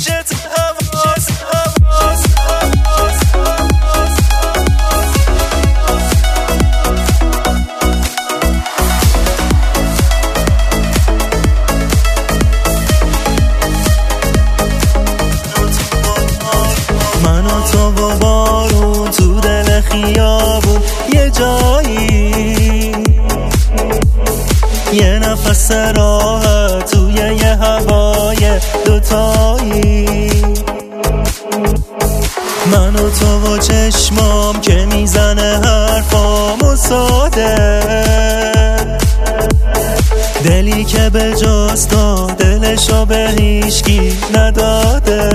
من و تو و بارون تو دل خیابون یه جایی، یه نفس راحت توی یه هوای دوتایی. من و تو و چشمام که میزنه حرفامو ساده، دلی که به جز تو دلشو به هیچکی نداده.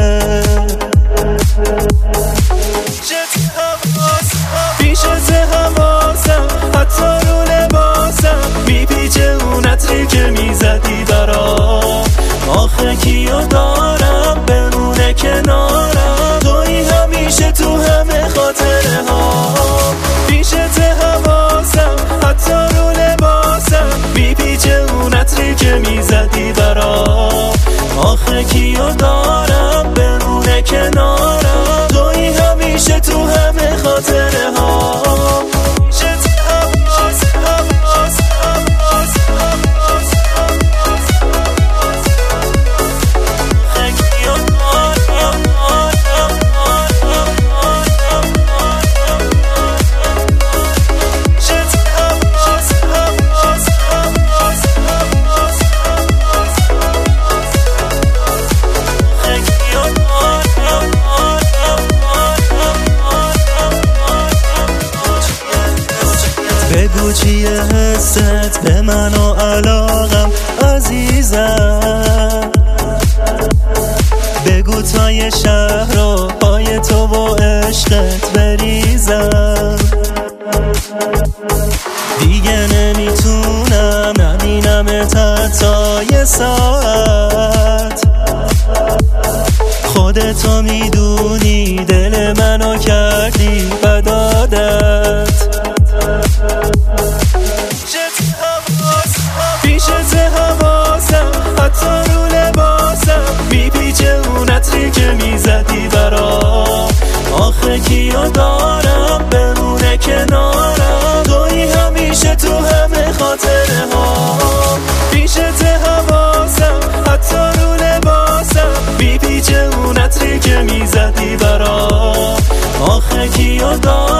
پیشت حواسم حتی رو لباسم میپیچه اون عطری که میزدی برام. آخه کیو دارم بمونه کنارم، تویی همیشه تو همه خاطره ها. پیشت حواسم حتی رو لباسم میپیچه اون عطری که میزدی برام. آخه کیو دارم بمونه کنارم، تویی همیشه تو همه خاطره ها. بگو چیه حست به من و علاقم عزیزم، بگو تا یه شهر رو پای تو و عشقت بریزم. دیگه نمیتونم نبینمت حتی یه ساعت، خودتو میدونی دل منو کردی بد عادت. پیشت حواسم حتی رو لباسم میپیچه اون عطری که میزدی برام. آخه کیو دارم بمونه کنارم، تویی همیشه تو همه خاطره ها. پیشت حواسم حتی رو لباسم میپیچه اون عطری که میزدی برام. آخه کیو دارم